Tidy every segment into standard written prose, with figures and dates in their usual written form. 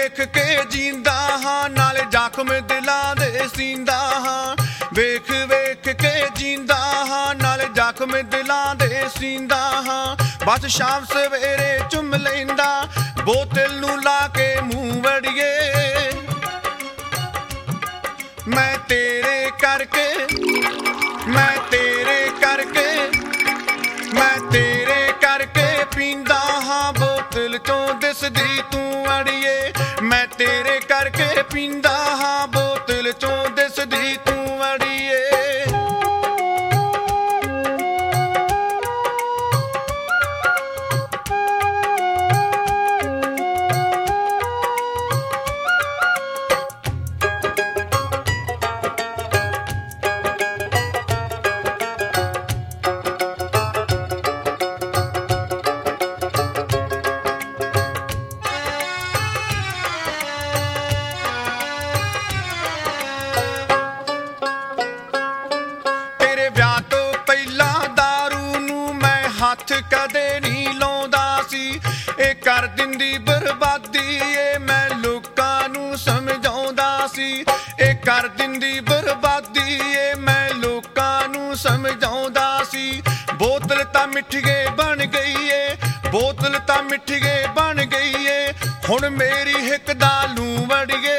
ਵੇਖ ਕੇ ਜੀਂਦਾ ਹਾਂ, ਨਾਲੇ ਜ਼ਖਮ ਦਿਲਾਂ ਦੇ ਸੀਂਦਾ ਹਾਂ। ਵੇਖ ਵੇਖ ਕੇ ਜੀਂਦਾ ਹਾਂ, ਨਾਲੇ ਜ਼ਖਮ ਦਿਲਾਂ ਦੇ ਸੀਂਦਾ ਹਾਂ। ਬਸ ਸ਼ਾਮ ਸਵੇਰੇ ਚੁੰਮ ਲੈਂਦਾ ਬੋਤਲ ਨੂੰ ਲਾ ਕੇ ਮੂੰਹ ਵੜੀਏ। ਮੈਂ ਤੇਰੇ ਕਰਕੇ, ਮੈਂ ਤੇਰੇ ਕਰਕੇ, ਮੈਂ ਤੇਰੇ ਕਰਕੇ ਪੀਂਦਾ ਹਾਂ, ਬੋਤਲ ਚੋਂ ਦਿਸਦੀ ਤੂੰ ਅੜੀਏ। ਮੈਂ ਤੇਰੇ ਕਰਕੇ ਪੀਂਦਾ ਹਾਂ, ਬੋਤਲ ਚੋਂ ਦਿਸਦੀ ਤੂੰ ਅੜੀਏ। ਹੱਥ ਕਦੇ ਨਹੀਂ ਲਾਉਂਦਾ ਸੀ, ਇਹ ਕਰ ਦਿੰਦੀ ਬਰਬਾਦੀ ਏ। ਮੈਂ ਲੋਕਾਂ ਨੂੰ ਸਮਝਾਉਂਦਾ ਸੀ, ਇਹ ਕਰ ਦਿੰਦੀ ਬਰਬਾਦੀ ਏ। ਮੈਂ ਲੋਕਾਂ ਨੂੰ ਸਮਝਾਉਂਦਾ ਸੀ। ਬੋਤਲ ਤਾਂ ਮਿੱਠੀਏ ਬਣ ਗਈ ਏ, ਬੋਤਲ ਤਾਂ ਮਿੱਠੀਏ ਬਣ ਗਈ ਏ। ਹੁਣ ਮੇਰੀ ਹਿੱਕ ਦਾ ਲੂੰ ਵੜੀਏ।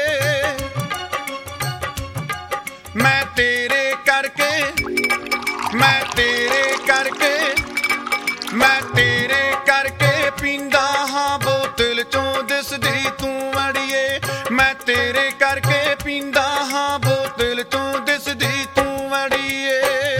ਮੈਂ ਤੇਰੇ ਕਰਕੇ, ਮੈਂ ਤੇਰੇ ਕਰਕੇ, ਮੈਂ ਤੇਰੇ ਕਰਕੇ ਪੀਂਦਾ ਹਾਂ, ਬੋਤਲ ਚੋਂ ਦਿਸਦੀ ਤੂੰ ਅੜੀਏ। ਮੈਂ ਤੇਰੇ ਕਰਕੇ ਪੀਂਦਾ ਹਾਂ, ਬੋਤਲ ਚੋਂ ਦਿਸਦੀ ਤੂੰ ਅੜੀਏ।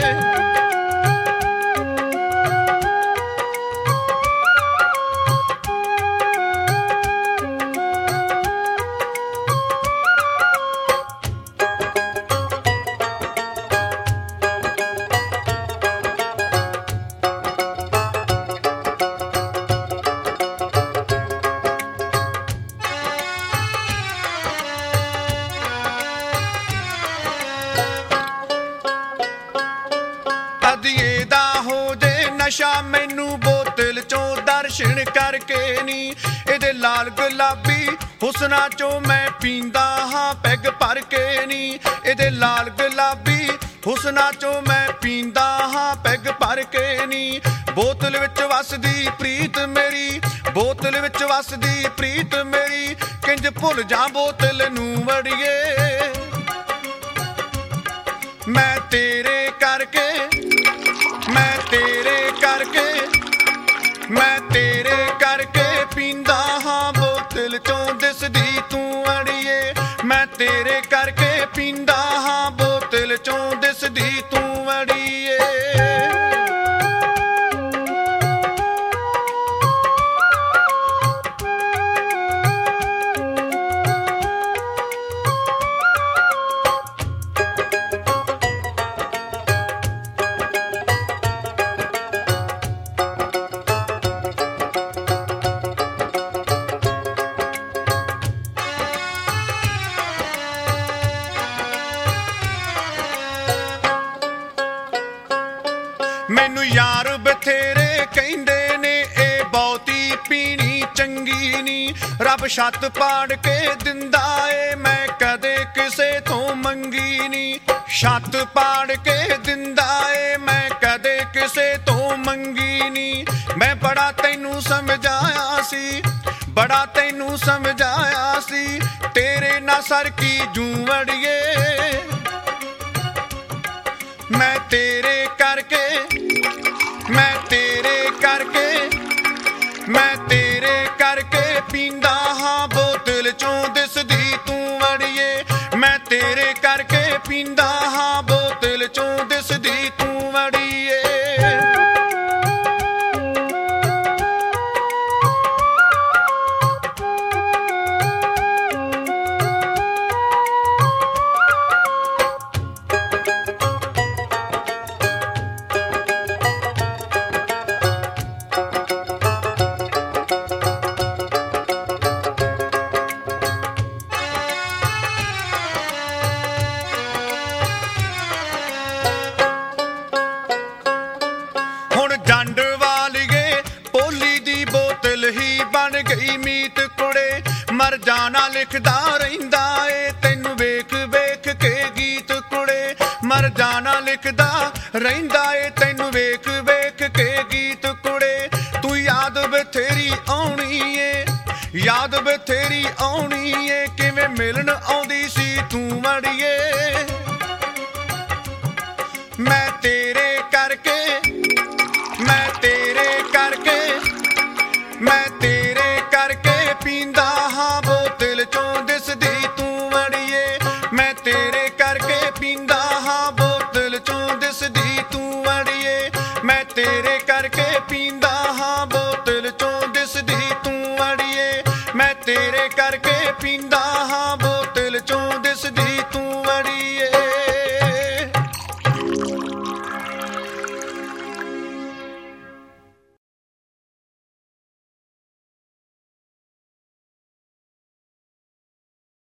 ਅਧੀਏ ਦਾ ਹੋ ਜੇ ਨਸ਼ਾ ਮੈਨੂੰ ਬੋਤਲ ਚੋਂ ਦਰਸ਼ਨ ਕਰਕੇ ਨੀ। ਇਹਦੇ ਲਾਲ ਗੁਲਾਬੀ ਹੁਸਨਾ ਚੋਂ ਮੈਂ ਪੀਂਦਾ ਹਾਂ, ਪੈਗ ਭਰ ਕੇ ਨੀ। ਇਹਦੇ ਲਾਲ ਗੁਲਾਬੀ ਹੁਸਨਾ ਚੋਂ ਮੈਂ ਪੀਂਦਾ ਹਾਂ, ਪੈਗ ਭਰ ਕੇ ਨੀ। ਬੋਤਲ ਵਿੱਚ ਵਸਦੀ ਪ੍ਰੀਤ ਮੇਰੀ, ਬੋਤਲ ਵਿੱਚ ਵਸਦੀ ਪ੍ਰੀਤ ਮੇਰੀ। ਕਿੰਜ ਭੁੱਲ ਜਾ ਬੋਤਲ ਨੂੰ ਵੜੀਏ। ਮੈਂ ਤੇਰੇ ਕਰਕੇ, ਮੈਂ ਤੇਰੇ ਕਰਕੇ, ਮੈਂ ਤੇਰੇ ਕਰਕੇ ਪੀਂਦਾ ਹਾਂ, ਬੋਤਲ ਚੋਂ ਦਿਸਦੀ ਤੂੰ ਅੜੀਏ। ਮੈਂ ਤੇਰੇ ਕਰਕੇ ਪੀਂਦਾ ਹਾਂ, ਬੋਤਲ ਚੋਂ ਦਿਸਦੀ ਤੂੰ ਅੜੀਏ। ਮੈਨੂੰ ਯਾਰ ਬਥੇਰੇ ਕਹਿੰਦੇ ਨੇ ਇਹ ਬਹੁਤੀ ਪੀਣੀ ਚੰਗੀ ਨੀ। ਰੱਬ ਛੱਤ ਪਾੜ ਕੇ ਦਿੰਦਾ ਏ, ਮੈਂ ਕਦੇ ਕਿਸੇ ਤੋਂ ਮੰਗੀ ਨੀ। ਛੱਤ ਪਾੜ ਕੇ ਦਿੰਦਾ ਏ, ਮੈਂ ਕਦੇ ਕਿਸੇ ਤੋਂ ਮੰਗੀ ਨੀ। ਮੈਂ ਬੜਾ ਤੈਨੂੰ ਸਮਝਾਇਆ ਸੀ, ਬੜਾ ਤੈਨੂੰ ਸਮਝਾਇਆ ਸੀ। ਤੇਰੇ ਨਾਲ ਸਰ ਕੀ ਜੂੰ ਵੜੀਏ। ਮੈਂ ਤੇਰੇ ਕਰਕੇ, ਮੈਂ ਤੇਰੇ ਕਰਕੇ, ਮੈਂ ਤੇਰੇ ਕਰਕੇ ਪੀਂਦਾ ਹਾਂ, ਬੋਤਲ ਚੋਂ ਦਿਸਦੀ ਤੂੰ ਅੜੀਏ। ਮੈਂ ਤੇਰੇ ਕਰਕੇ ਪੀਂਦਾ ਹਾਂ, ਬੋਤਲ ਚੋਂ ਦਿਸਦੀ ਤੂੰ ਅੜੀਏ। ਜਾਣਾ ਲਿਖਦਾ ਰਹਿੰਦਾ ਏ ਤੈਨੂੰ ਵੇਖ ਵੇਖ ਕੇ ਗੀਤ ਕੁੜੇ ਮਰ ਜਾਣਾ ਲਿਖਦਾ ਰਹਿੰਦਾ ਏ ਤੈਨੂੰ ਵੇਖ ਵੇਖ ਕੇ ਗੀਤ ਕੁੜੇ ਤੂੰ ਯਾਦ ਬਥੇਰੀ ਆਉਣੀ ਏ ਯਾਦ ਬਥੇਰੀ ਆਉਣੀ ਏ ਕਿਵੇਂ ਮਿਲਣ ਆਉਂਦੀ ਸੀ ਤੂੰ ਮੜੀਏ ਮੈਂ ਤੇਰੇ ਕਰਕੇ ਮੈਂ ਤੇਰੇ ਕਰਕੇ ਮੈਂ ਤੇਰੇ ਕਰਕੇ ਪੀਂਦਾ ਹਾਂ ਬੋਤਲ ਚੋਂ ਦਿਸਦੀ ਤੂੰ ਅੜੀਏ ਮੈਂ ਤੇਰੇ ਕਰਕੇ ਪੀਂਦਾ ਹਾਂ ਬੋਤਲ ਚੋਂ ਦਿਸਦੀ ਤੂੰ ਅੜੀਏ ਮੈਂ ਤੇਰੇ ਕਰਕੇ ਪੀਂਦਾ ਹਾਂ ਬੋਤਲ ਚੋਂ ਦਿਸਦੀ ਤੂੰ ਅੜੀਏ ਮੈਂ ਤੇਰੇ ਕਰਕੇ ਪੀਂਦਾ ਹਾਂ ਬੋਤਲ